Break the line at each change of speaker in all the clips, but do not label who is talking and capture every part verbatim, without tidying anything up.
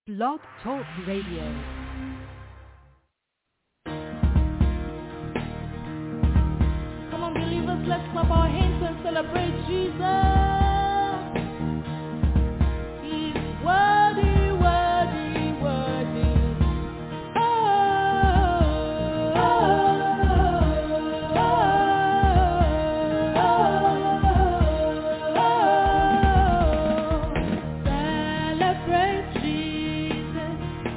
Blog Talk Radio.
Come on, believers, let's clap our hands and celebrate Jesus. He's worthy, worthy, worthy. Oh, oh, oh, oh, oh. Celebrate Jesus.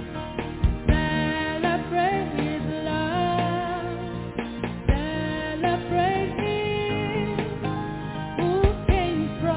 Celebrate His love. Celebrate Him who came from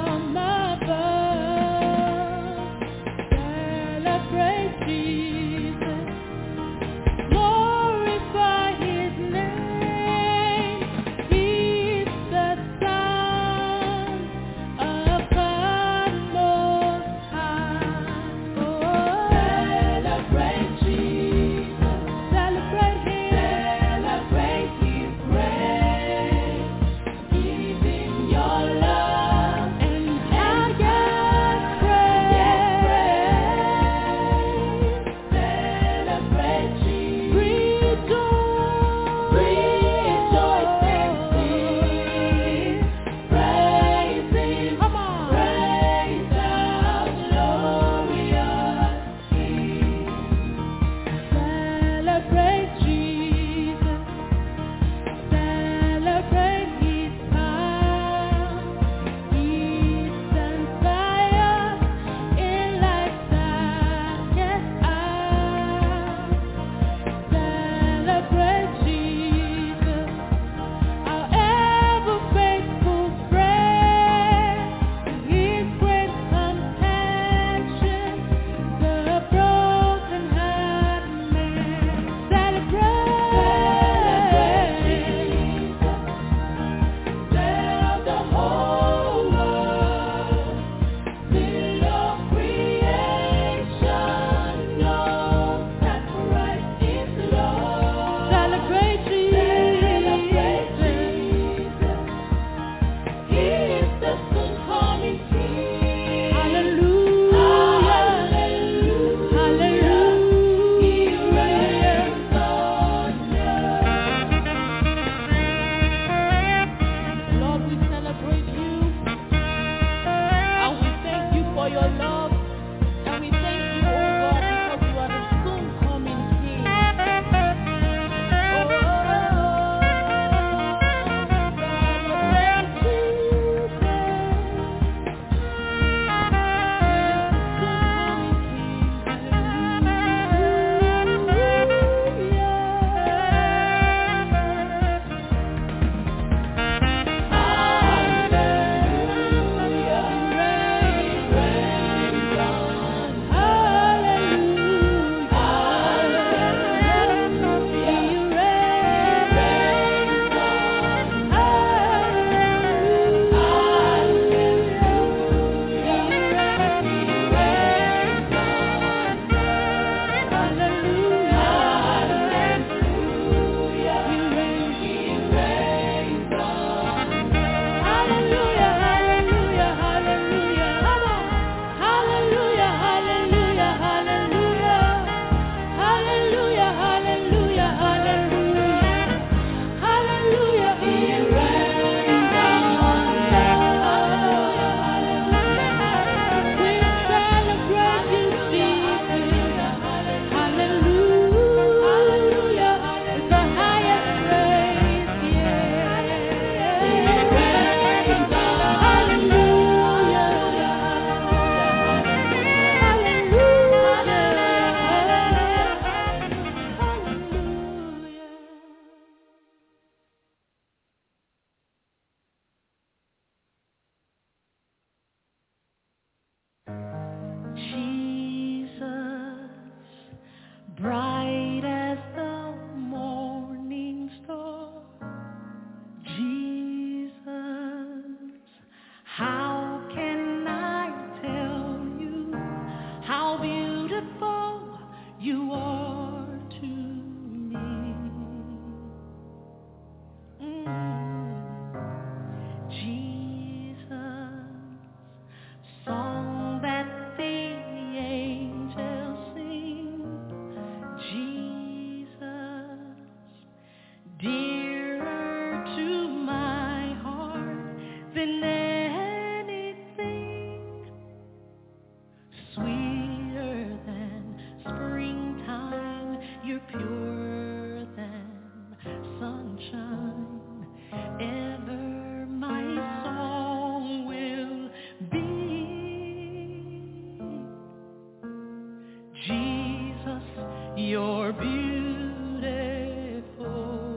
Jesus, you're beautiful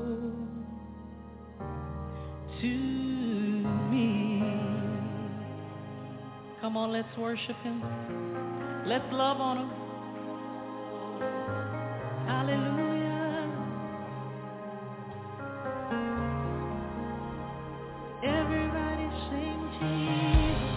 to me. Come on, let's worship him. Let's love on him. Hallelujah. Everybody sing Jesus.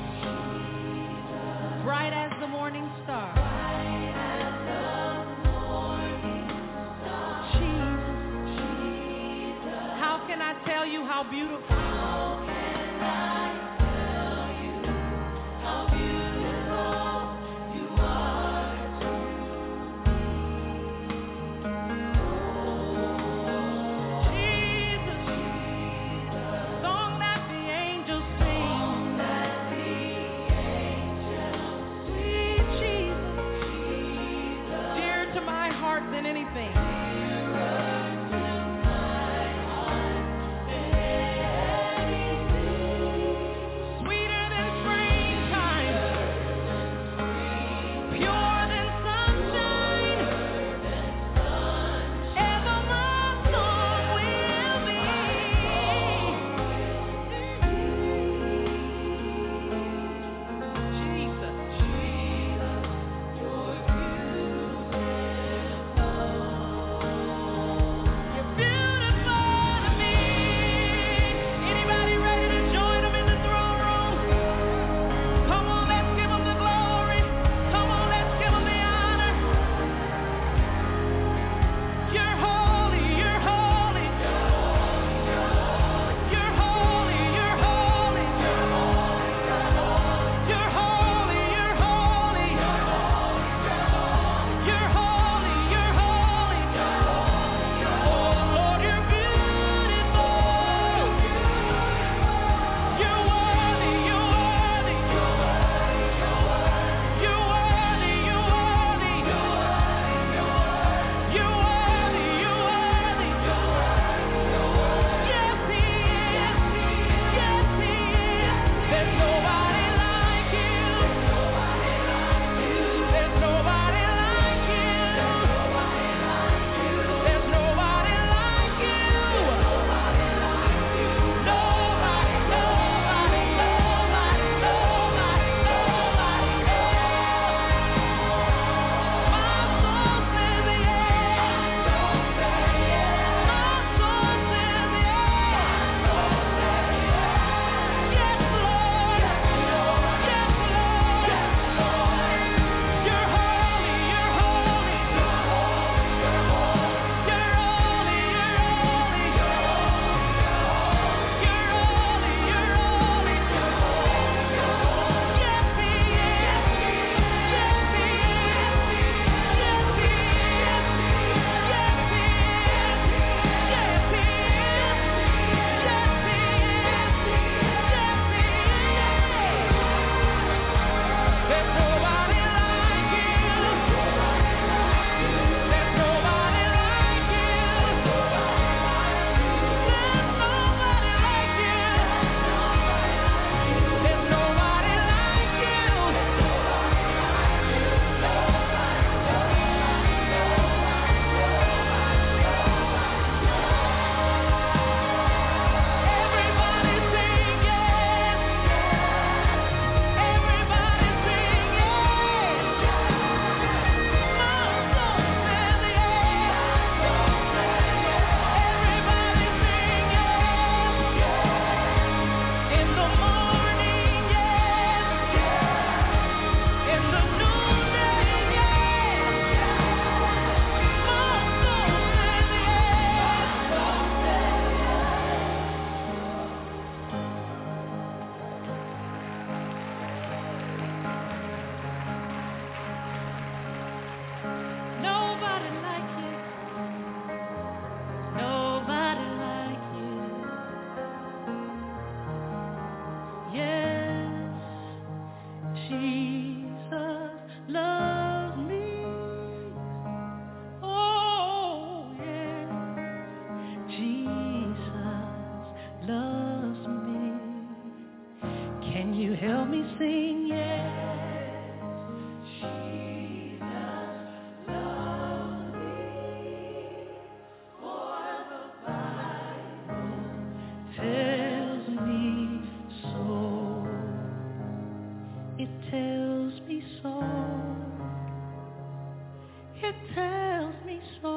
Bright as the morning star. Bright as the morning star. Jesus. Jesus. How can I tell you how beautiful you are? How can I tell you how beautiful you are to me? Oh, Jesus. Jesus. Song that the angels sing. Song that the angels sweet Jesus. Jesus. Dear to my heart than anything. Dearer to my heart than anything. it tells me so.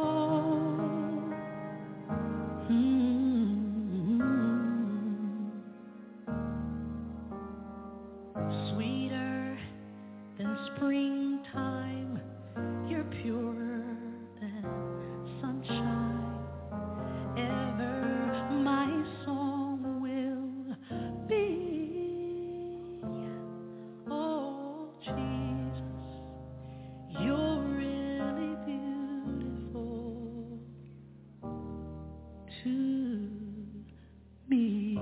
Mm-hmm. Sweeter than springtime, you're purer than sunshine. Ever my song will be. Oh, Jesus, you're really beautiful to me.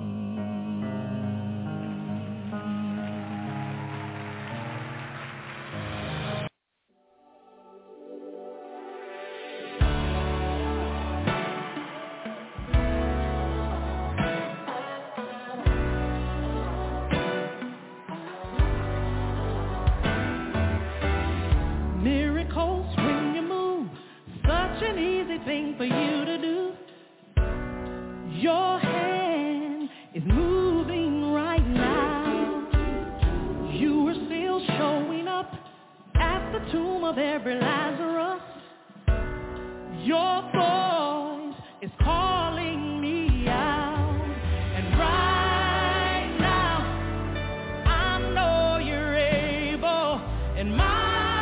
Miracles when you move, such an easy thing for you to do. Your hand is moving right now. You are still showing up at the tomb of every Lazarus. Your voice is calling me out. And right now, I know you're able. And my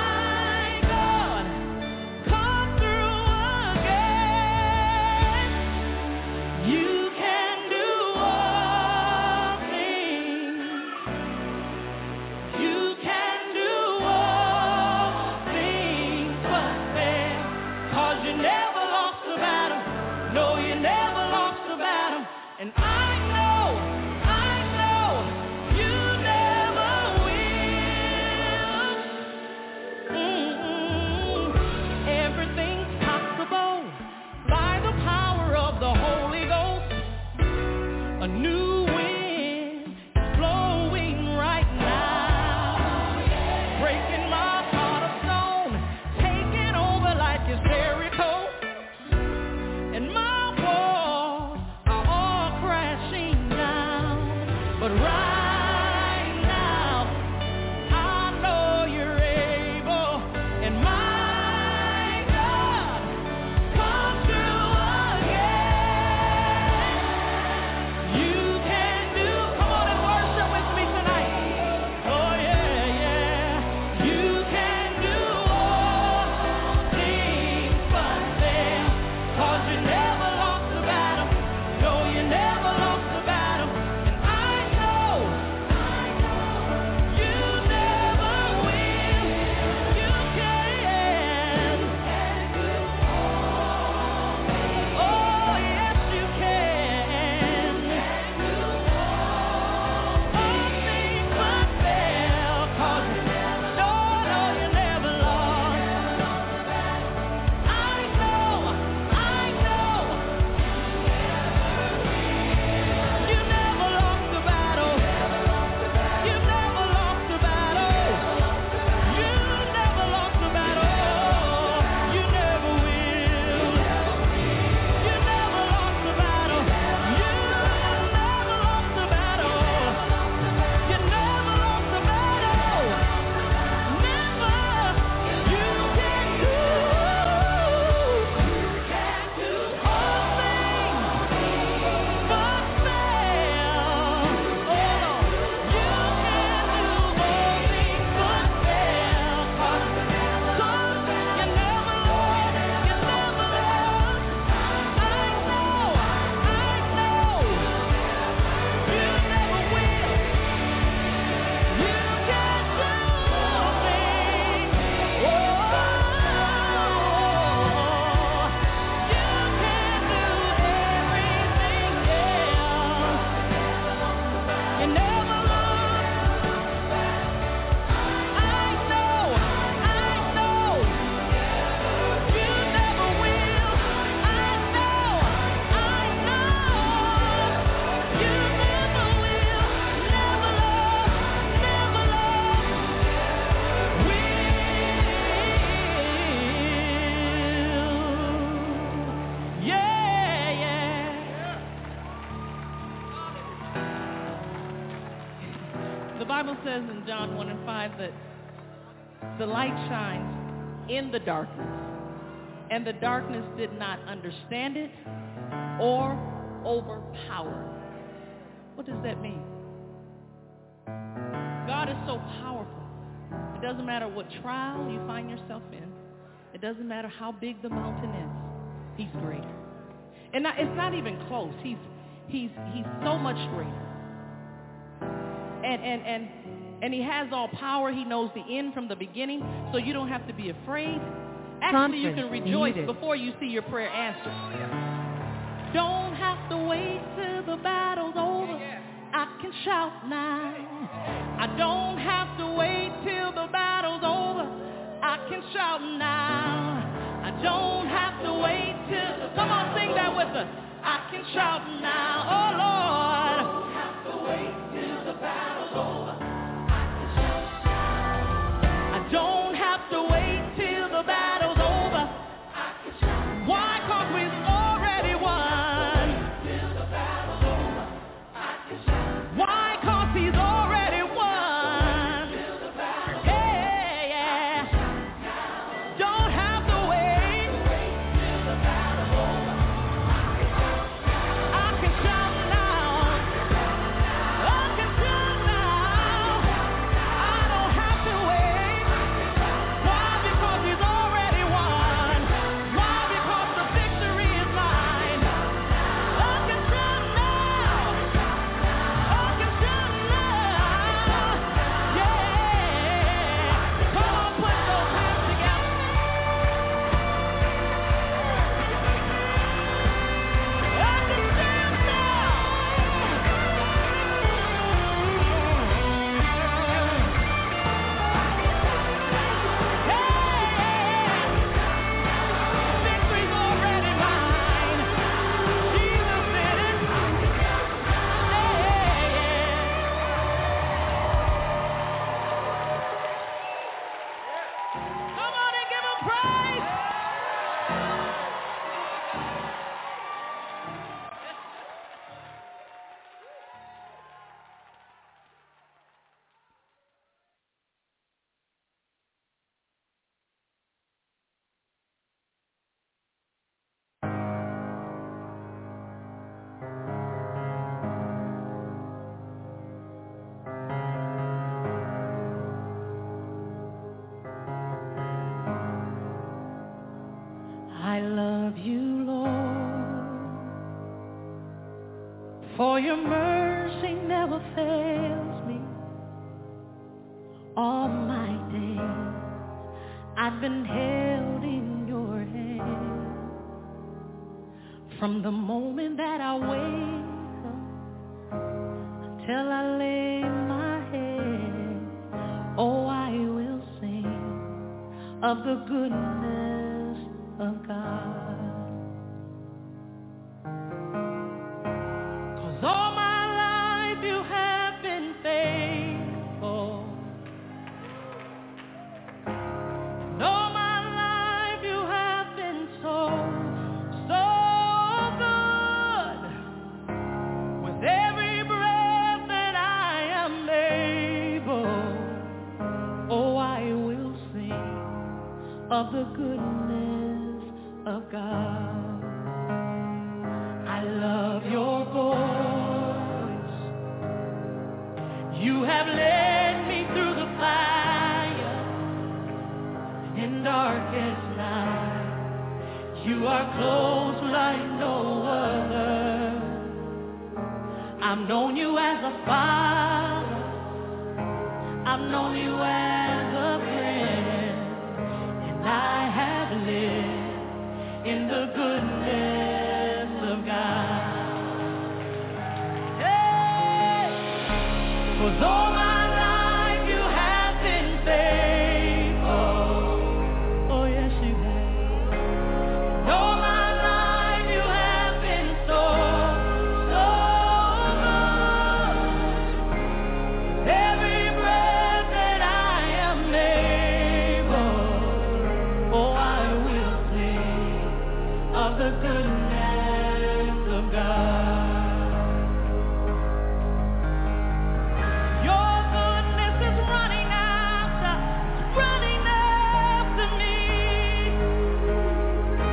a new wind is blowing right now, breaking my heart of stone, taking over like it's Jericho, and my walls are all crashing down. But right now, I know you're able, and my God, come through again. You can do, come on and worship with me tonight. Oh yeah, yeah. You can do all things but fail. 'Cause you never lost the battle. No, you never lost the battle. And I know, you never will. You can. Oh yes, you can. All things but fail. 'Cause you never, no, no, you never lost. I know, I know. You never lost the battle. You never lost the battle. You never lost the battle. You never will. You never lost the battle. You never lost the battle. You never lost the battle. Never. You can do. You can do all things but fail. Oh, you can do all things but fail. 'Cause you never lost. You never lost. I know, I know. You never will. You can do all things. Oh, you can do everything else. You never lost. I know, I know. You never will. I know, I know. You never will. Never lost, never lost. Will. Yeah, yeah. The Bible says in John one and five that the light shines in the darkness, and the darkness did not understand it or overpower it. What does that mean? God is so powerful. It doesn't matter what trial you find yourself in. It doesn't matter how big the mountain is. He's greater. And not, it's not even close. He's he's he's so much greater. And and and and he has all power. He knows the end from the beginning, so you don't have to be afraid. Actually, you can rejoice before you see your prayer answered. Don't have to wait till the battle's over. I can shout now. I don't have to wait till the battle's over. I can shout now. I don't have to wait till, come on, sing that with us. I can shout now, oh Lord. I don't have to wait till the battle's over. I can shout now. I don't have to wait till the battle's over. I can shout. Why? Because we've already won. Till the battle's over. I can shout. Why? Because he's already won. Till the battle's over. Yeah, yeah. Don't have to wait. Wait till the battle's over. I can shout now. I can shout now. I don't have to wait. Why? Because he's already won. Why? Because the victory is mine. I can shout now. I can shout now. Yeah. Come on, put those hands together. I can shout now. Victory's already mine. Jesus did it. Come on and give him praise. I love you, Lord, for your mercy never fails me. All my days I've been held in your hand. From the moment that I wake up till I lay my head, oh, I will sing of the goodness of God. 'Cause all my life you have been faithful. And all my life you have been so, so good. With every breath that I am able, oh, I will sing of the goodness of God. I love your voice. You have led me through the fire in darkest night. You are close like no other. I've known you as a father. I've known you as a friend. And I have lived in the goodness of God. Hey! 'Cause all my life you have been faithful. Oh yes you have. And all my life you have been so, so good. Every breath that I am able, oh I will sing of the goodness of God. Your goodness is running after, running after me.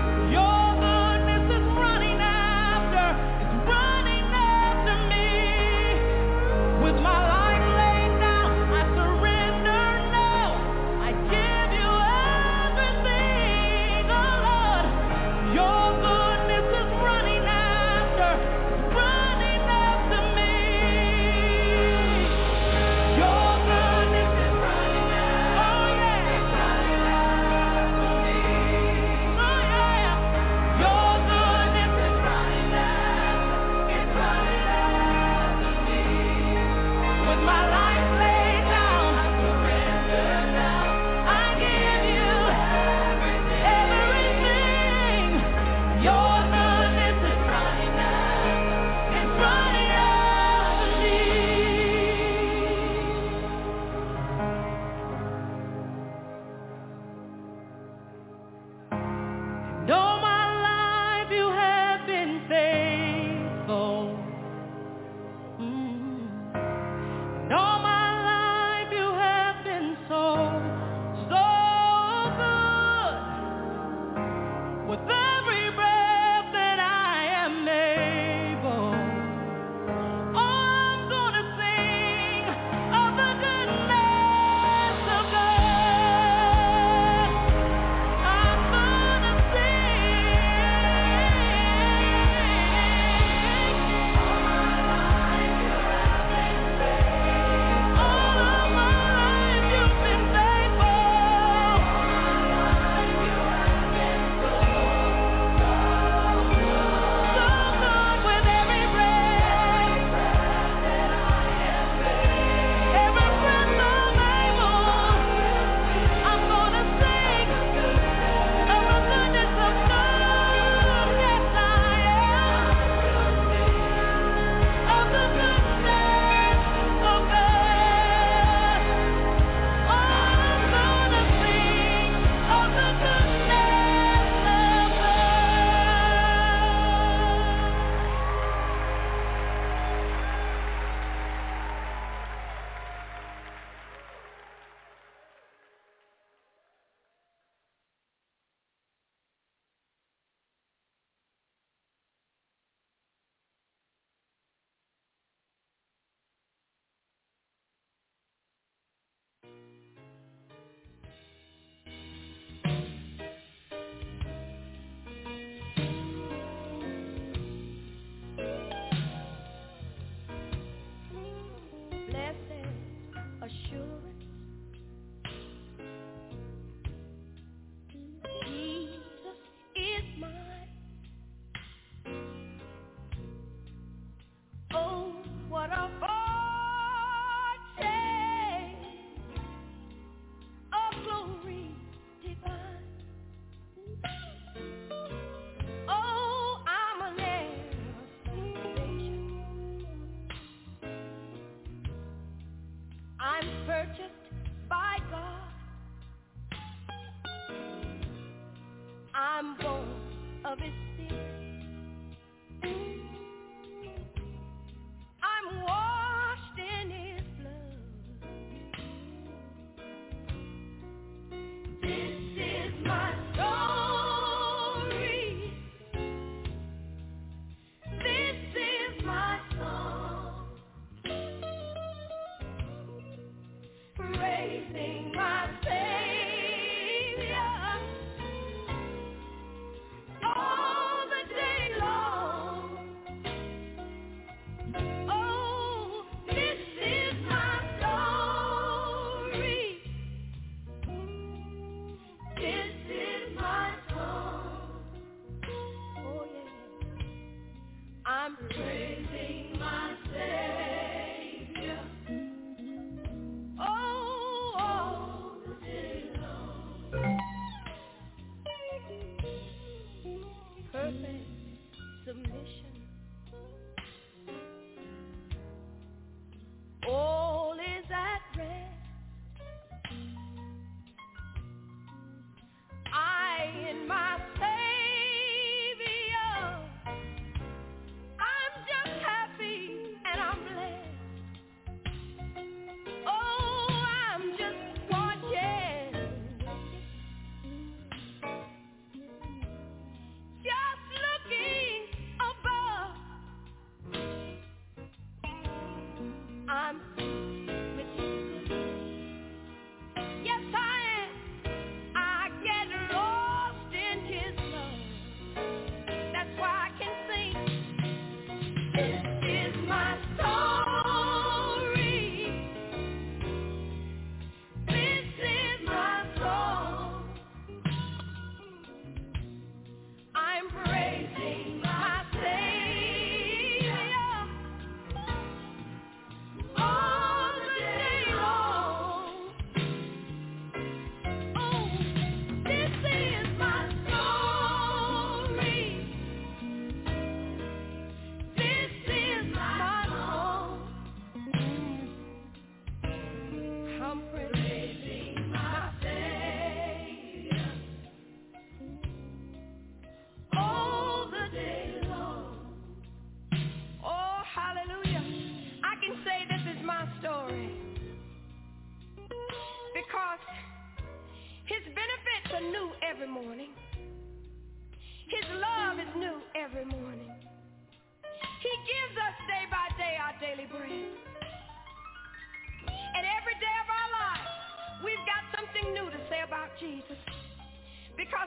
All the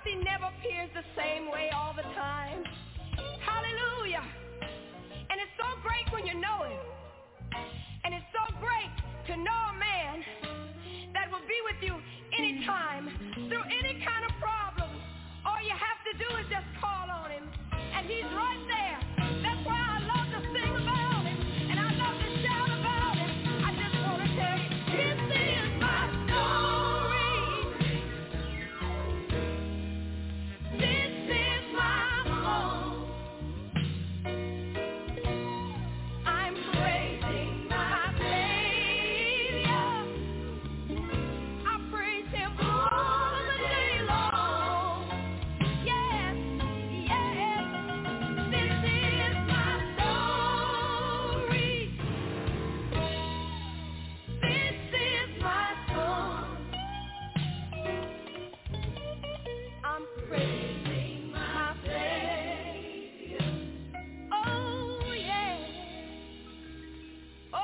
because he never appears the same way all the time. Hallelujah. And it's so great when you know him. And it's so great to know a man that will be with you anytime, through any kind of problem. All you have to do is just call on him, and he's right there. That's why I love to sing about him, and I love to shout about him. I just want to tell you, this is my story. This is my song. I'm praising my Savior. I praise him all the day long. Yes, yes, this is my story. This is my song. I'm praising my Savior. Oh, yeah. Oh,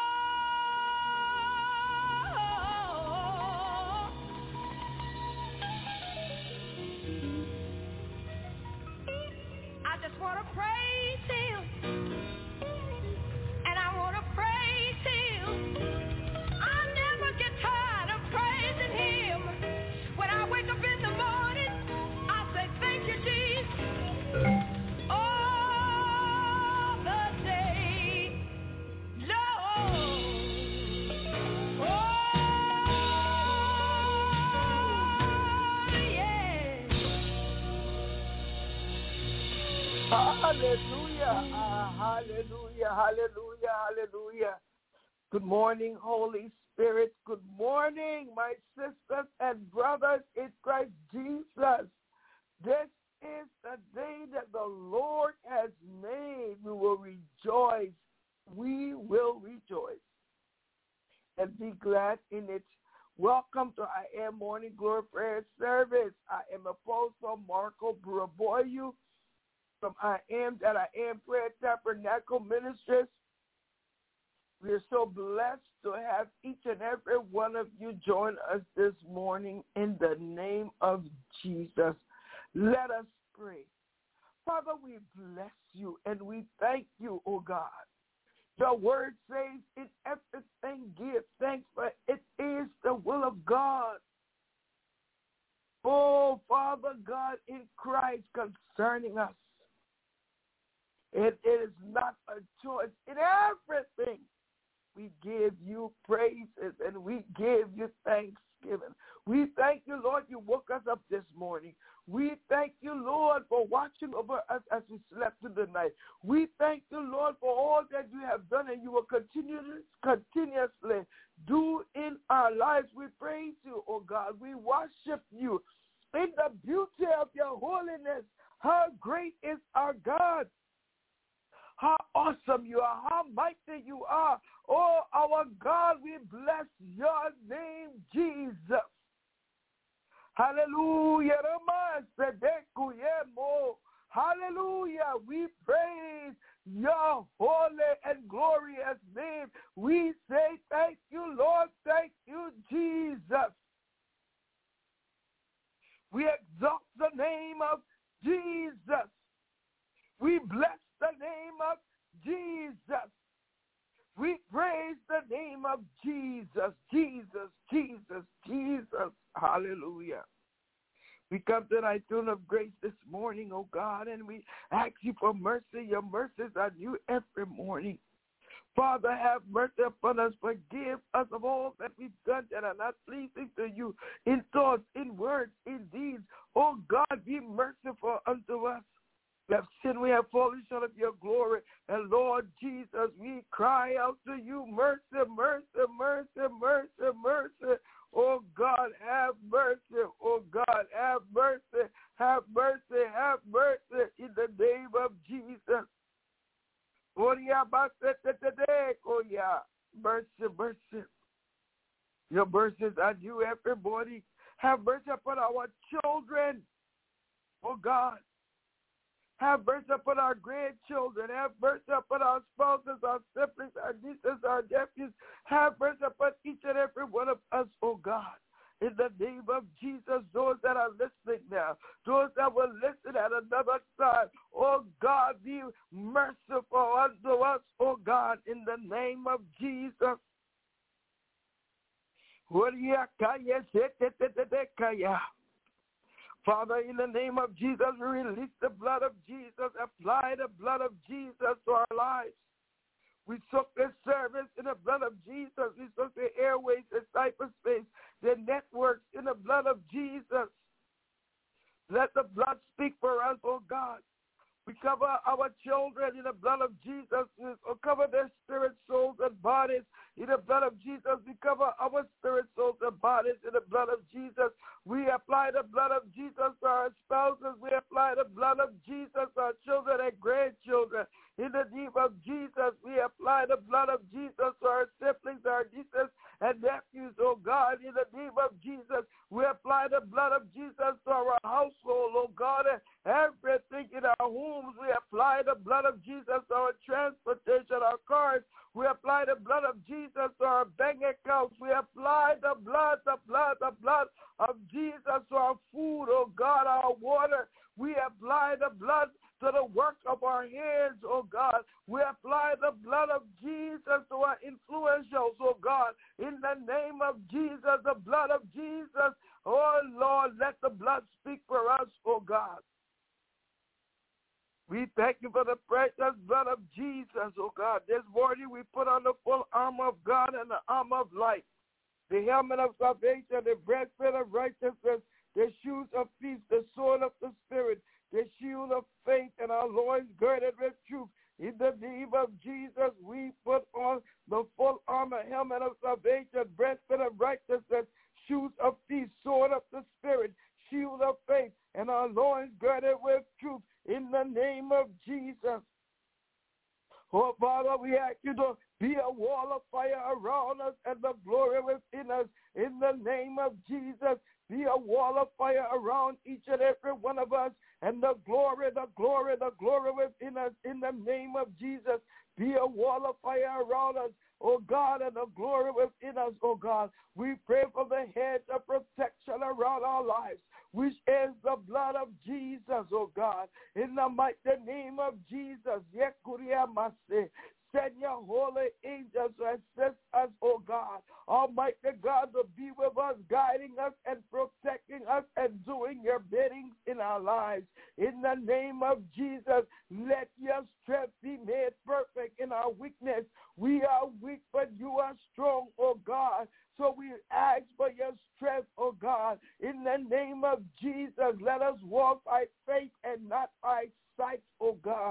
I just want to praise him, and I want to praise him. I never get tired of praising him. When I wake up in the morning, I say, thank you, Jesus, all the day long. Oh, yeah.
Hallelujah, ah, hallelujah, hallelujah, hallelujah. Good morning, Holy Spirit. Good morning, my sisters and brothers in Christ Jesus. This is the day that the Lord has made. We will rejoice. We will rejoice and be glad in it. Welcome to I Am Morning Glory Prayer Service. I am Apostle Marco Buraboyu from I Am That I Am Prayer Tabernacle Ministries. We are so blessed to have each and every one of you join us this morning in the name of Jesus. Let us pray. Father, we bless you and we thank you, O God. Your word says, in everything give thanks, for it is the will of God. Oh, Father God, in Christ concerning us. It is not a choice. In everything, we give you praises and we give you thanksgiving. We thank you, Lord, you woke us up this morning. We thank you, Lord, for watching over us as we slept in the night. We thank you, Lord, for all that you have done and you will continue, continuously do in our lives. We praise you, oh God. We worship you in the beauty of your holiness. How great is our God. How awesome you are, how mighty you are. Oh, our God, we bless your name, Jesus. Hallelujah. Hallelujah. We praise your holy and glorious name. We say thank you, Lord. Thank you, Jesus. We exalt the name of Jesus. We bless the name of Jesus. We praise the name of Jesus, Jesus, Jesus, Jesus. Hallelujah. We come to thy throne of grace this morning, oh God, and we ask you for mercy. Your mercies are new every morning. Father, have mercy upon us. Forgive us of all that we've done that are not pleasing to you in thoughts, in words, in deeds. Oh God, be merciful unto us. We have sinned, we have fallen short of your glory. And Lord Jesus, we cry out to you, mercy, mercy, mercy, mercy, mercy. Oh God, have mercy. Oh God, have mercy. Have mercy, have mercy in the name of Jesus. Oh yeah, mercy, mercy. Your mercies are due everybody. Have mercy upon our children. Oh God. Have mercy upon our grandchildren. Have mercy upon our spouses, our siblings, our nieces, our nephews. Have mercy upon each and every one of us, oh God. In the name of Jesus, those that are listening now, those that will listen at another time, oh God, be merciful unto us, oh God, in the name of Jesus. Father, in the name of Jesus, we release the blood of Jesus, apply the blood of Jesus to our lives. We soak this service in the blood of Jesus. We soak the airways, the cyberspace, the networks in the blood of Jesus. Let the blood speak for us, oh God. We cover our children in the blood of Jesus. We cover their spirit, souls, and bodies in the blood of Jesus. We cover our spirit, souls, and bodies in the blood of Jesus. We apply the blood of Jesus to our spouses. We apply the blood of Jesus to our children and grandchildren. In the name of Jesus, we apply the blood of Jesus to our siblings, our nieces, and nephews, oh God. In the name of Jesus, we apply the blood of Jesus to our household, oh God, and everything in our homes. We apply the blood of Jesus to our transportation, our cars. We apply the blood of Jesus to our bank accounts. We apply the blood, the blood, the blood of Jesus to our food, oh God, our water. We apply the blood to the work of our hands, oh God. We apply the blood of Jesus to our influentials, oh God. In the name of Jesus, the blood of Jesus, oh Lord, let the blood speak for us, oh God. We thank you for the precious blood of Jesus, oh God. This morning we put on the full armor of God and the armor of light, the helmet of salvation, the breastplate of righteousness, the shoes of peace, the sword of the Spirit, the shield of faith, and our loins girded with truth. In the name of Jesus, we put on the full armor, helmet of salvation, breastplate of righteousness, shoes of peace, sword of the Spirit, shield of faith, and our loins girded with truth. In the name of Jesus. Oh, Father, we ask you to be a wall of fire around us and the glory within us. In the name of Jesus, be a wall of fire around each and every one of us. And the glory, the glory, the glory within us. In the name of Jesus, be a wall of fire around us, oh God, and the glory within us, oh God. We pray for the hedge of protection around our lives, which is the blood of Jesus, oh God. In the mighty name of Jesus, send your holy angels to assist us, oh God. Almighty God, to be with us, guiding us and protecting us and doing your bidding in our lives. In the name of Jesus, let your strength be made perfect in our weakness. We are weak, but you are strong, oh God. So we ask for your strength, oh God. In the name of Jesus, let us walk by faith and not by sight, oh God.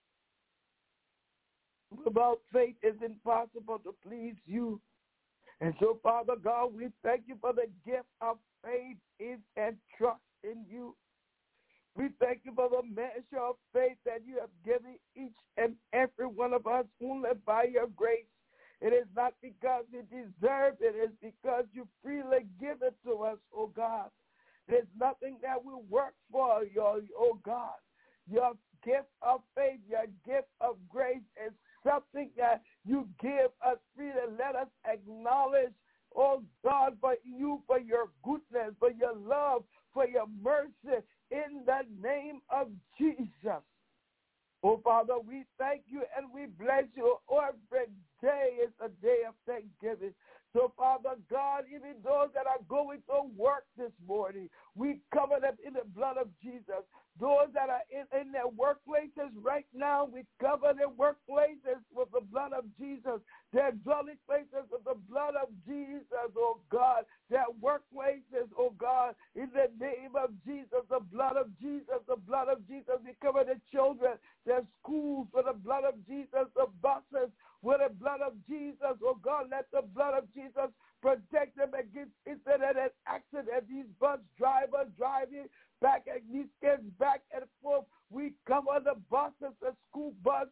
Without faith, it's impossible to please you. And so, Father God, we thank you for the gift of faith in and trust in you. We thank you for the measure of faith that you have given each and every one of us only by your grace. It is not because we deserve it. It is because you freely give it to us, oh God. There's nothing that we work for, your, oh God. Your gift of faith, your gift of grace is something that you give us freely. Let us acknowledge, oh God, for you, for your goodness, for your love, for your mercy, in the name of Jesus. Oh, Father, we thank you and we bless you. Every day is a day of thanksgiving. So, Father God, even those that are going to work this morning, we cover them in the blood of Jesus. Those that are in, in their workplaces right now, we cover their workplaces with the blood of Jesus. Their dwelling places with the blood of Jesus, oh God. Their workplaces, oh God, in the name of Jesus, the blood of Jesus, the blood of Jesus. We cover the children, their schools with the blood of Jesus, the buses with the blood of Jesus, oh God. Let the blood of Jesus protect them against incident and accident. These bus drivers driving back and these kids back and forth. We cover the buses, the school buses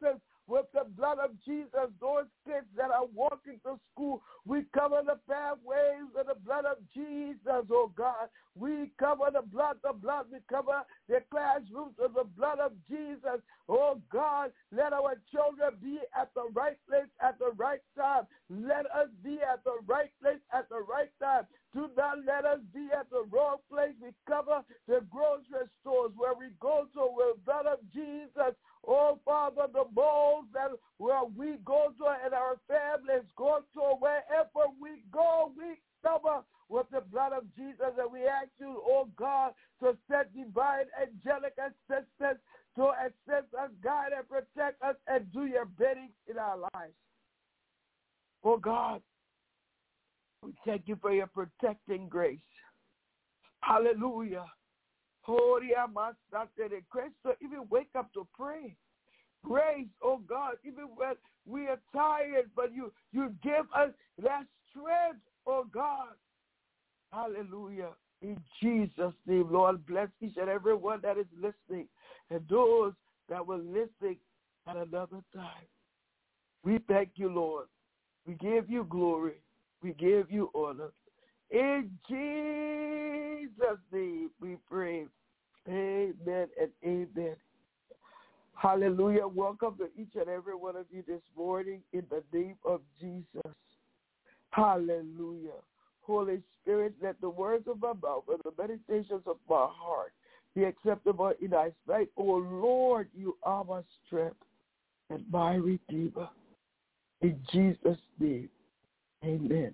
with the blood of Jesus. Those kids that are walking to school, we cover the pathways with the blood of Jesus, oh God. We cover the blood, the blood. We cover the classrooms with the blood of Jesus. Oh God, let our children be at the right place at the right time. Let us be at the right place at the right time. Do not let us be at the wrong place. We cover the grocery stores where we go to with the blood of Jesus. Oh, Father, the malls that where we go to and our families go to, wherever we go, we cover with the blood of Jesus. And we ask you, oh God, to set divine angelic assistance to assist us, guide and protect us, and do your bidding in our lives. Oh God, we thank you for your protecting grace. Hallelujah. Holy Amasate, grace to even wake up to pray. Grace, oh God, even when we are tired, but you, you give us that strength, oh God. Hallelujah. In Jesus' name, Lord, bless each and every one that is listening and those that will listen at another time. We thank you, Lord. We give you glory. We give you honor. In Jesus' name we pray. Amen and amen. Hallelujah. Welcome to each and every one of you this morning in the name of Jesus. Hallelujah. Holy Spirit, let the words of my mouth and the meditations of my heart be acceptable in thy sight. O Lord, you are my strength and my Redeemer. In Jesus' name, amen.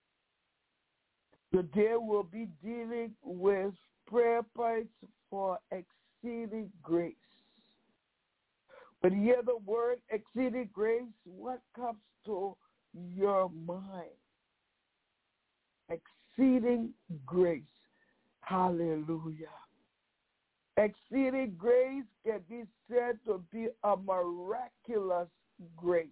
Today we'll be dealing with prayer points for exceeding grace. When you hear the word exceeding grace, what comes to your mind? Exceeding grace. Hallelujah. Exceeding grace can be said to be a miraculous grace.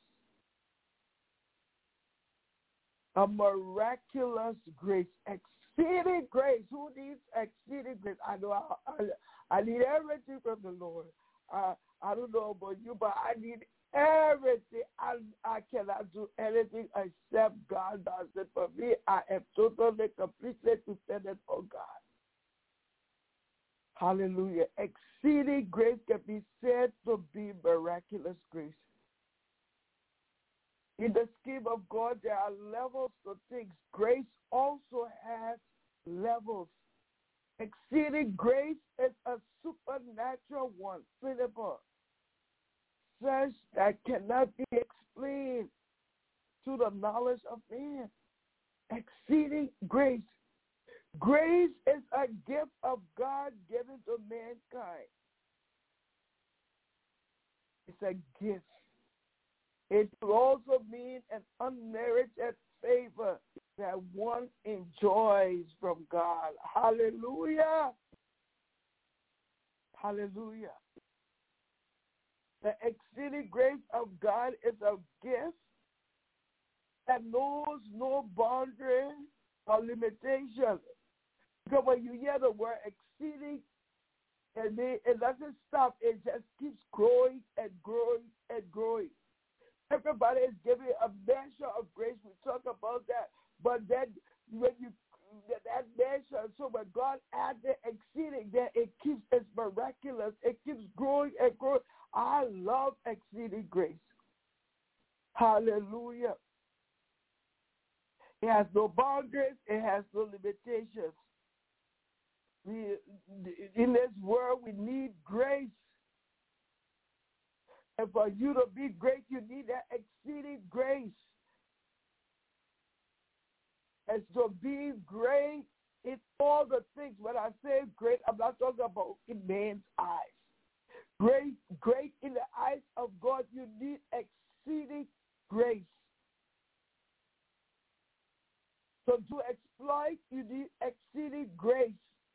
A miraculous grace. Exceeding grace. Who needs exceeding grace? I know I, I, I need everything from the Lord. Uh, I don't know about you, but I need everything. I, I cannot do anything except God does it for me. I am totally, completely dependent on God. Hallelujah. Exceeding grace can be said to be miraculous grace. In the scheme of God, there are levels to things. Grace also has levels. Exceeding grace is a supernatural one, simple, such that cannot be explained to the knowledge of man. Exceeding grace. Grace is a gift of God given to mankind. It's a gift. It will also mean an unmerited favor that one enjoys from God. Hallelujah. Hallelujah. The exceeding grace of God is a gift that knows no boundary or limitation. Because when you hear the word exceeding, and it, it doesn't stop. It just keeps growing and growing and growing. Everybody is given a measure of grace. We talk about that. But then when you that, that measure, so when God adds the exceeding, then it keeps, it's miraculous. It keeps growing and growing. I love exceeding grace. Hallelujah. It has no boundaries. It has no limitations. We, in this world, we need grace. And for you to be great, you need that exceeding grace. And so being great in all the things, when I say great, I'm not talking about in man's eyes. Great, great in the eyes of God, you need exceeding grace. So to exploit, you need exceeding grace.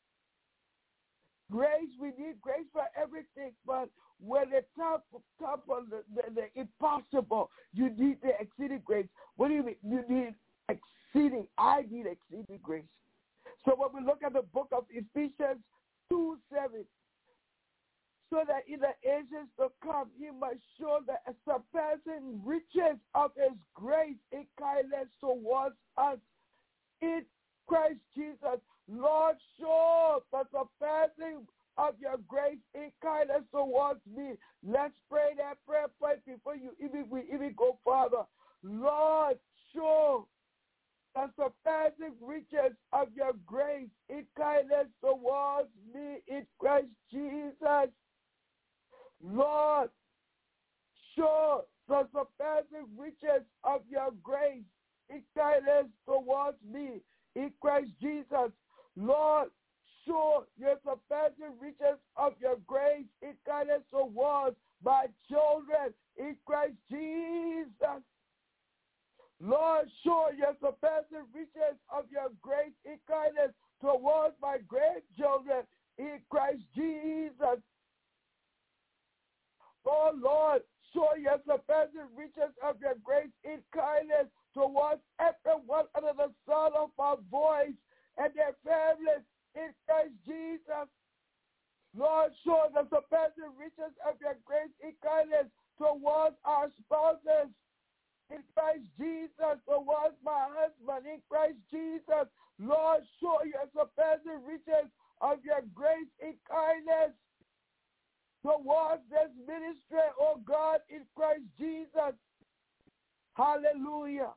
Grace, we need grace for everything, but when it's top, top on the, the, the impossible, you need the exceeding grace. What do you mean? You need exceeding. I need exceeding grace. So when we look at the book of Ephesians two seven, so that in the ages to come he might show the surpassing riches of his grace in kindness towards us in Christ Jesus. Lord, show the surpassing of your grace in kindness towards me. Let's pray that prayer point before you even we even go further. Lord, show the surpassing riches of your grace in kindness towards me in Christ Jesus. Lord, show the surpassing riches of your grace in kindness towards me in Christ Jesus. Lord, show your surpassing riches of your grace in kindness towards my children in Christ Jesus. Lord, show your surpassing riches of your grace in kindness towards my grandchildren in Christ Jesus. Oh, Lord, show your surpassing riches of your grace in kindness towards everyone under the sound of my voice and their families in Christ Jesus. Lord, show the surpassing riches of your grace in kindness towards our spouses in Christ Jesus, towards my husband in Christ Jesus. Lord, show your surpassing riches of your grace in kindness towards this ministry, oh God, in Christ Jesus. Hallelujah.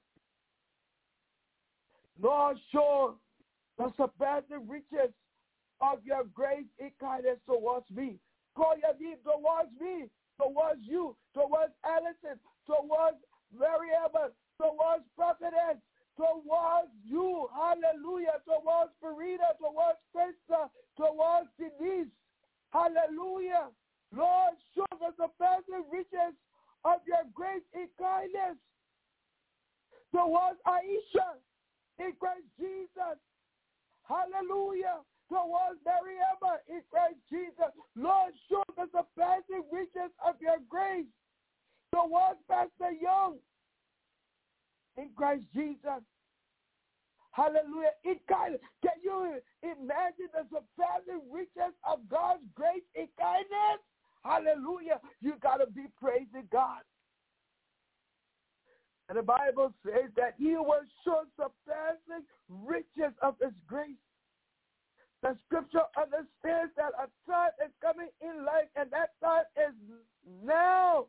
Lord, show the surpassing riches of your grace in kindness towards me. Call your name towards me, towards you, towards Allison, towards Mariama, towards Prophetess, towards you, hallelujah, towards Farida, towards Krista, towards Denise, hallelujah. Lord, show the surpassing riches of your grace in kindness towards Aisha in Christ Jesus, hallelujah, towards Mariama in Christ Jesus. Lord, show the surpassing riches of your grace towards Pastor Young in Christ Jesus. Hallelujah. In kindness. Can you imagine the surpassing riches of God's grace in kindness? Hallelujah. You got to be praising God. And the Bible says that he will show surpassing riches of his grace. The scripture understands that a time is coming in life, and that time is now.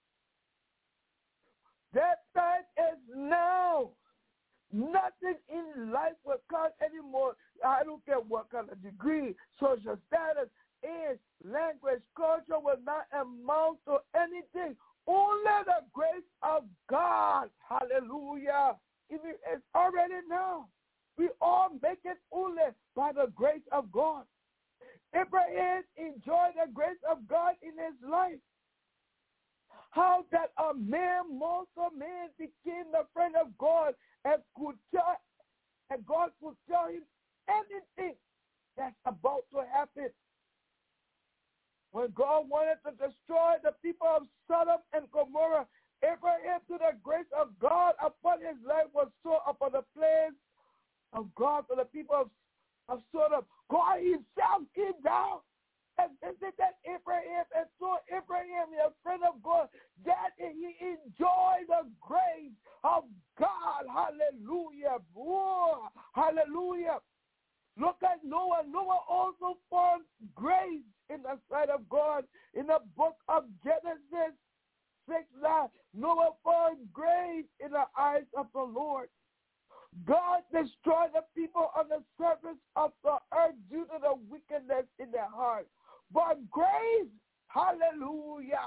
That time is now. Nothing in life will count anymore. I don't care what kind of degree, social status, age, language, culture will not amount to anything. Only the grace of God. Hallelujah. It's already now. We all make it only by the grace of God. Abraham enjoyed the grace of God in his life. How that a man, mortal man, became the friend of God and could tell, and God could tell him anything that's about to happen. When God wanted to destroy the people of Sodom and Gomorrah, Abraham, through the grace of God upon his life, was so upon the place of God for the people of, of Sodom. God himself came down and visited Abraham and saw Abraham, the friend of God, that he enjoyed the grace of God. Hallelujah. Whoa. Hallelujah. Look at Noah. Noah also found grace in the sight of God. In the book of Genesis six nine, Noah found grace in the eyes of the Lord. God destroyed the people on the surface of the earth due to the wickedness in their heart. But grace, hallelujah,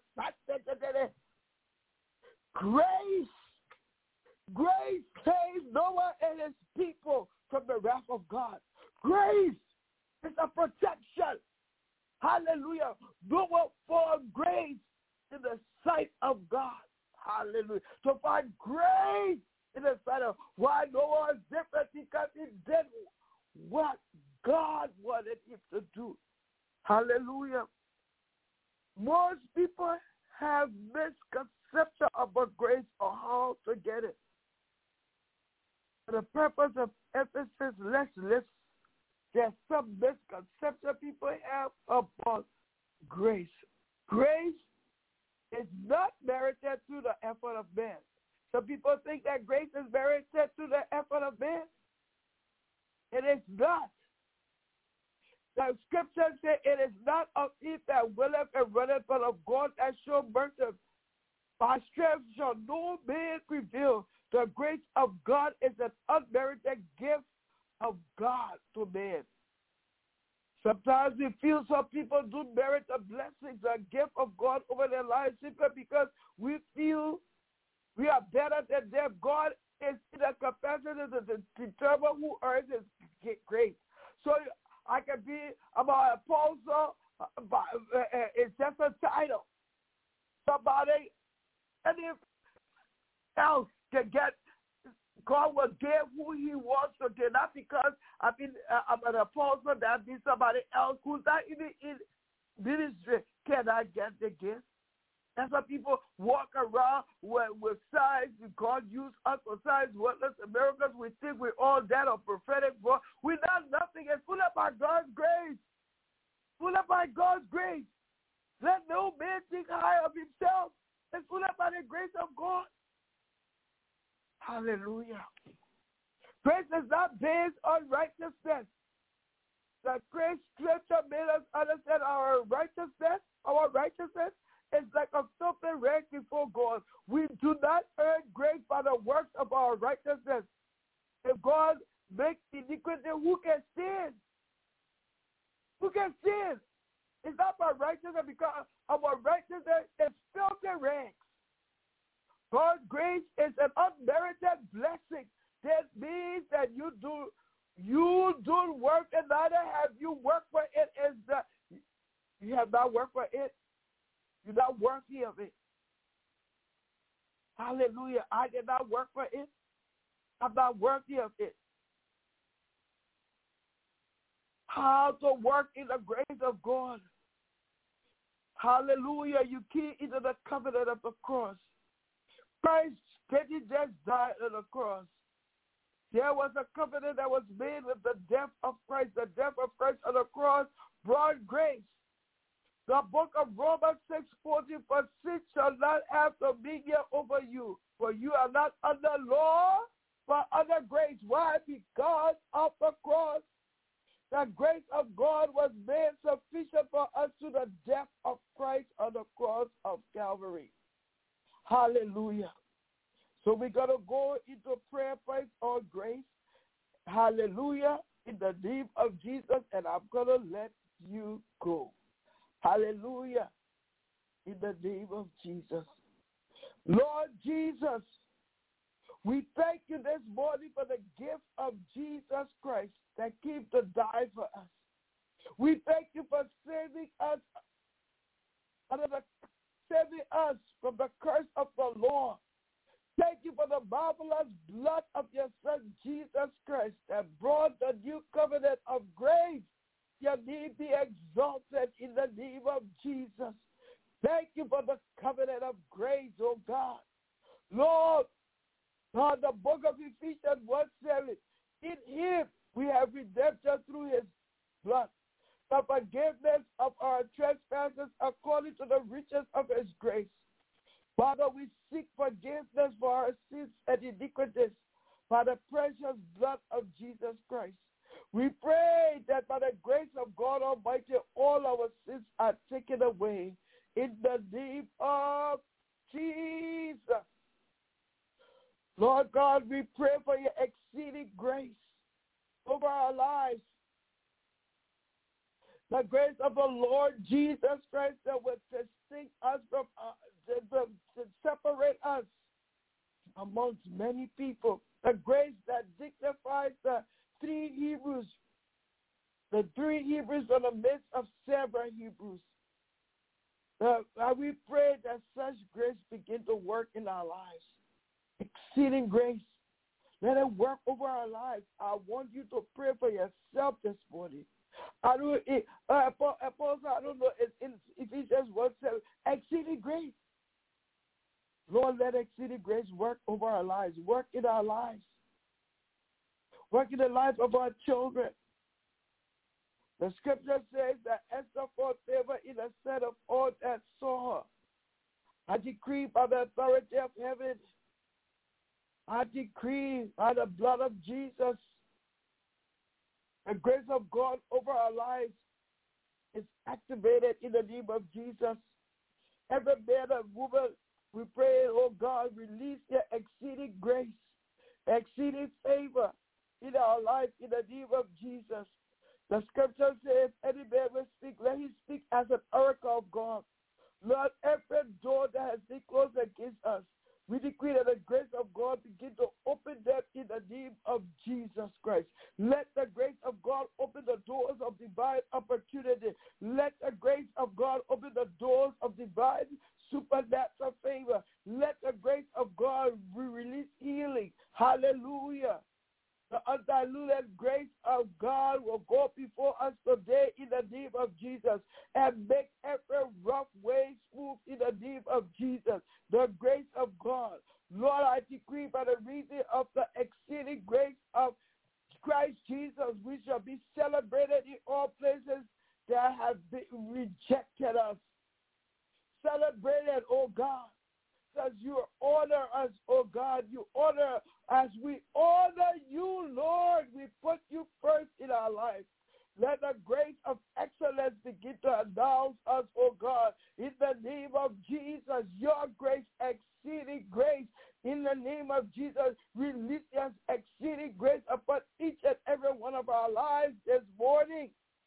grace, grace saved Noah and his people from the wrath of God. Grace is a protection. Hallelujah. Noah found grace in the sight of God. Hallelujah. To find grace in the sight of why Noah is different, because he did what God wanted him to do. Hallelujah. Most people have misconception about grace or how to get it. For the purpose of emphasis, let's list. There's some misconception people have about grace. Grace is not merited through the effort of man. Some people think that grace is merited through the effort of man. It is not. The scripture says it is not of he that willeth and runneth, but of God that show mercy. By strength shall no man prevail. The grace of God is an unmerited gift of God to man. Sometimes we feel some people do merit the blessings, a gift of God over their lives simply because we feel we are better than them. God is in a capacity to determine who earns his grace. So I can be about apostle, but it's just a title. Somebody, any else can get. God will give who he wants to give, not because I've been, uh, I'm an apostle, that be somebody else who's not even in ministry cannot get the gift. That's why people walk around with, with signs. God used us for signs, wonders, and miracles. We think we're all that or prophetic. But we're not nothing. It's full up by God's grace. Full up by God's grace. Let no man think high of himself. It's full up by the grace of God. Hallelujah. Grace is not based on righteousness. The grace scripture made us understand our righteousness. Our righteousness is like a filthy rag before God. We do not earn grace by the works of our righteousness. If God makes iniquity, who can sin? Who can sin? It's not by righteousness, because our righteousness is filthy rags. God's grace is an unmerited blessing. That means that you do you do work and neither have you worked for it. Is that you have not worked for it. You're not worthy of it. Hallelujah. I did not work for it. I'm not worthy of it. How to work in the grace of God. Hallelujah. You key into the covenant of the cross. Christ didn't just die on the cross. There was a covenant that was made with the death of Christ. The death of Christ on the cross brought grace. The book of Romans six forty, for sin shall not have dominion over you, for you are not under law, but under grace. Why? Because of the cross. The grace of God was made sufficient for us through the death of Christ on the cross of Calvary. Hallelujah. So we're going to go into prayer first on grace. Hallelujah. In the name of Jesus, and I'm going to let you go. Hallelujah. In the name of Jesus. Lord Jesus, we thank you this morning for the gift of Jesus Christ that came to die for us. We thank you for saving us, under the, saving us from the curse of the law. Thank you for the marvelous blood of your Son, Jesus Christ, that brought the new covenant of grace. Your name be exalted in the name of Jesus. Thank you for the covenant of grace, oh God. Lord, God, the book of Ephesians one seven, in him we have redemption through his blood, the forgiveness of our trespasses according to the riches of his grace. Father, we seek forgiveness for our sins and iniquities by the precious blood of Jesus Christ. We pray that by the grace of God Almighty, all our sins are taken away in the name of Jesus. Lord God, we pray for your exceeding grace over our lives. The grace of the Lord Jesus Christ that will distinct us from, uh, to, to, to separate us amongst many people. The grace that dignifies the three Hebrews, the three Hebrews in the midst of seven Hebrews. Uh, we pray that such grace begin to work in our lives. Exceeding grace. Let it work over our lives. I want you to pray for yourself this morning. I don't, it, uh, Apostle, I don't know, it's in Ephesians one seven, exceeding grace. Lord, let exceeding grace work over our lives, work in our lives, work in the lives of our children. The scripture says that Esther found favor in the sight of decree by the authority of heaven, I decree by the blood of Jesus, the grace of God over our lives is activated in the name of Jesus. Every man and woman, we pray, oh God, release your exceeding grace, exceeding favor in our life in the name of Jesus. The scripture says, any man will speak, let him speak as an oracle of God. Lord, every door that has been closed against us, we decree that the grace of God begin to open them in the name of Jesus Christ. Let the grace of God open the doors of divine opportunity. Let the grace of God open the doors of divine supernatural favor. Let the grace of God release healing. Hallelujah. The undiluted grace of God will go before us today in the name of Jesus and make every rough way smooth in the name of Jesus. The grace of God. Lord, I decree by the reason of the exceeding grace of Christ Jesus, we shall be celebrated in all places that have been rejected us. Celebrated, oh God. As you honor us, oh God, you honor as we honor you, Lord. We put you first in our life. Let the grace of excellence begin to announce us, oh God, in the name of Jesus. Your grace, exceeding grace, in the name of Jesus, release us exceeding grace upon each and every one of our lives this morning.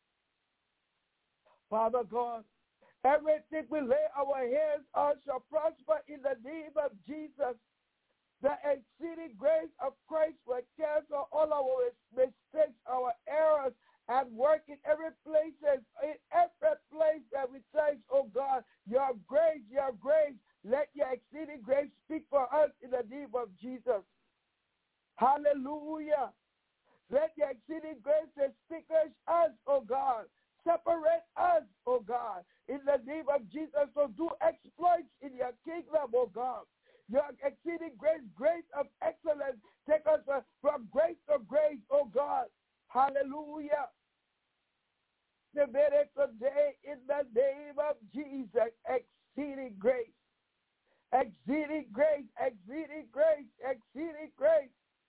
Father God, everything we lay our hands on shall prosper in the name of Jesus. The exceeding grace of Christ will cancel all our mistakes, our errors, and work in every place, in every place that we touch, oh God, your grace, your grace. Let your exceeding grace speak for us in the name of Jesus. Hallelujah. Let your exceeding grace distinguish us, oh God. Separate us, oh God, in the name of Jesus, so do exploits in your kingdom, oh God. Your exceeding grace, grace of excellence, take us from grace to grace, oh God. Hallelujah. Submit it today in the name of Jesus. Exceeding grace, exceeding grace, exceeding grace, exceeding grace.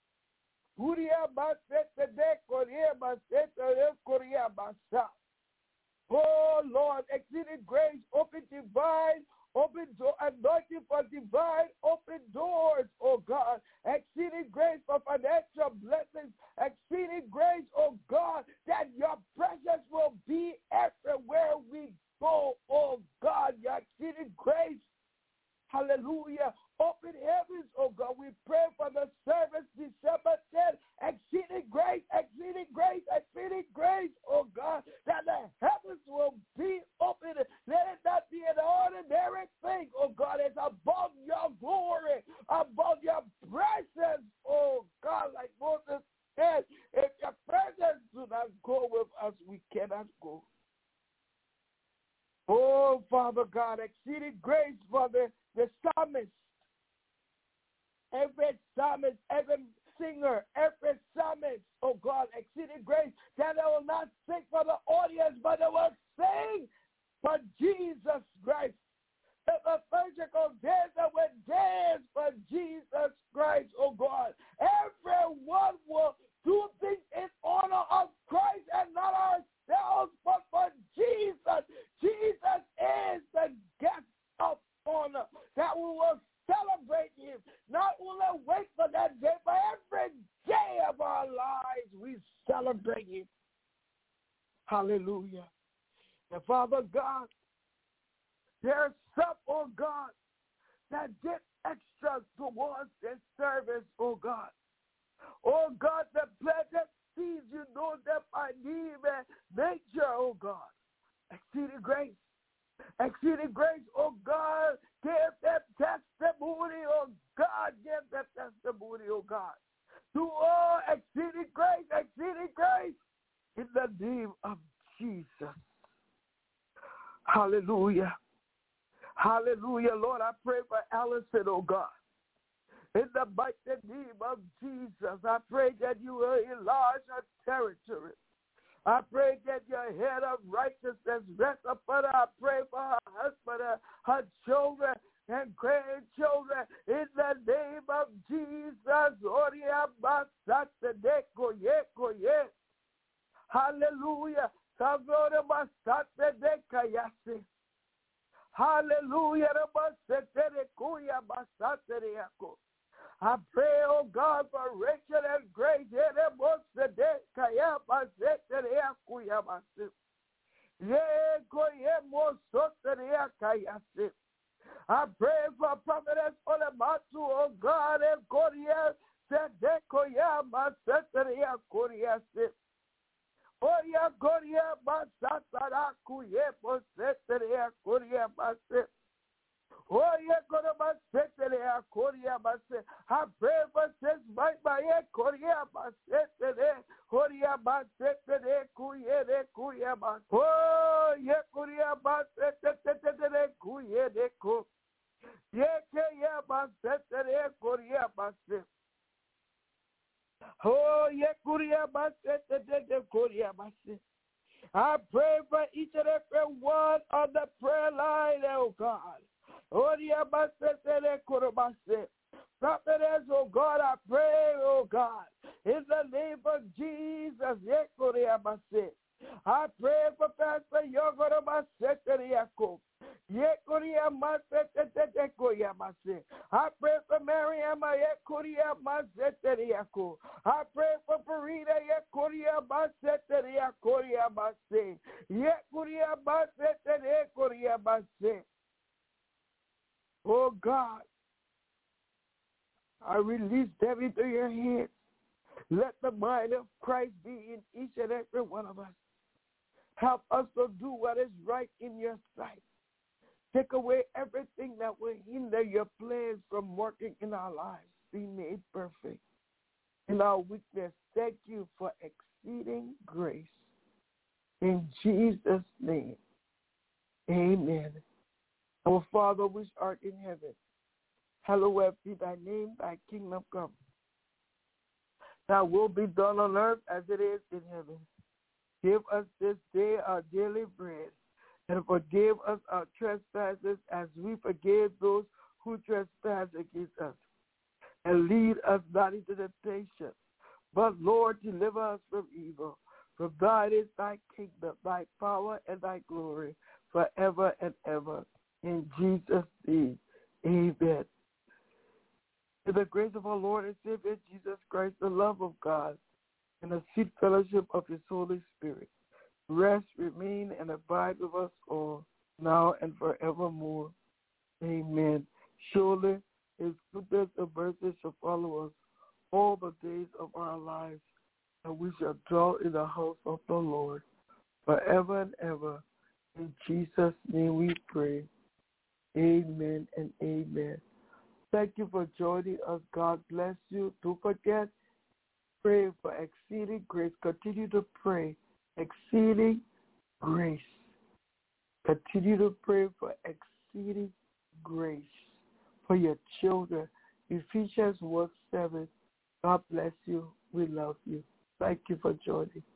Oh Lord, exceeding grace, open divine, open door, anointing for divine, open doors, oh God. Exceeding grace for financial blessings, exceeding grace, oh God, that your presence will be everywhere we go, oh God. Your exceeding grace, hallelujah. Open heavens, oh God. We pray for the service December tenth. Exceeding grace, exceeding grace, exceeding grace, oh God, that the heavens will be open. Let it not be an ordinary thing, oh God. It's above your glory, above your presence, oh God. Like Moses said, if your presence do not go with us, we cannot go. Oh, Father God, exceeding grace for the, the psalmist. Every psalmist, every singer, every psalmist, oh God, exceeding grace, that they will not sing for the audience, but they will sing for Jesus Christ. The liturgical dancer will dance for Jesus Christ, oh God. Everyone will do things in honor of Christ and not ourselves, but for Jesus. Jesus is the guest of honor, that we will celebrate him. Not only wait for that day, but every day of our lives we celebrate him. Hallelujah. And Father God, there's some, oh God, that get extra towards this service, oh God. Oh God, the pleasant seeds, you know them by name and nature, oh God. Exceeding grace. Exceeding grace, oh God, give them testimony, oh God, give them testimony, oh God. To all exceeding grace, exceeding grace, in the name of Jesus. Hallelujah. Hallelujah, Lord, I pray for Allison, oh God. In the mighty name of Jesus, I pray that you will enlarge her territory. I pray that your head of righteousness rests upon her. I pray for her husband, her, her children, and Basi. Hallelujah. I pray, oh God, for Rachel and Grace. I pray for Prophetess Olematu, oh God, and Korea, Sedekoya, Maseteria, Korea, Oya, Korea, Masatara, Kuye, Moseteria, Korea, Maset. Oya, Korea, Maseteria, Korea, Maset. I pray for Sis Mike, Maya, Korea, Maseteria, Korea, Maseteria, Kuye, Kuya, Mas. Oh, yeah, Korea, Maseteria, Kuye, Kuya. Yekeya Masetere Korea Mase. Oh, Yekuria Masetere Korea Mase. I pray for each and every one on the prayer line, oh God. Oh, Masetere Korea Mase. Prophetess, oh God, I pray, oh God, in the name of Jesus, Yekuria Mase. I pray for Pastor Yogoro Masetere Yako. I pray for Mariam. I pray for Farida. Oh God, I release them into your hands. Let the mind of Christ be in each and every one of us. Help us to do what is right in your sight. Take away everything that will hinder your plans from working in our lives. Be made perfect in our weakness. Thank you for exceeding grace. In Jesus' name, amen. Our Father which art in heaven, hallowed be thy name, thy kingdom come. Thy will be done on earth as it is in heaven. Give us this day our daily bread. And forgive us our trespasses as we forgive those who trespass against us. And lead us not into temptation, but, Lord, deliver us from evil. For thine is thy kingdom, thy power, and thy glory, forever and ever. In Jesus' name, amen. In the grace of our Lord and Savior Jesus Christ, the love of God, and the sweet fellowship of his Holy Spirit, rest, remain, and abide with us all, now and forevermore. Amen. Surely his goodness and mercy shall follow us all the days of our lives, and we shall dwell in the house of the Lord forever and ever. In Jesus' name we pray. Amen and amen. Thank you for joining us. God bless you. Don't forget, pray for exceeding grace. Continue to pray. Exceeding grace. Continue to pray for exceeding grace for your children. Ephesians one seven. God bless you. We love you. Thank you for joining.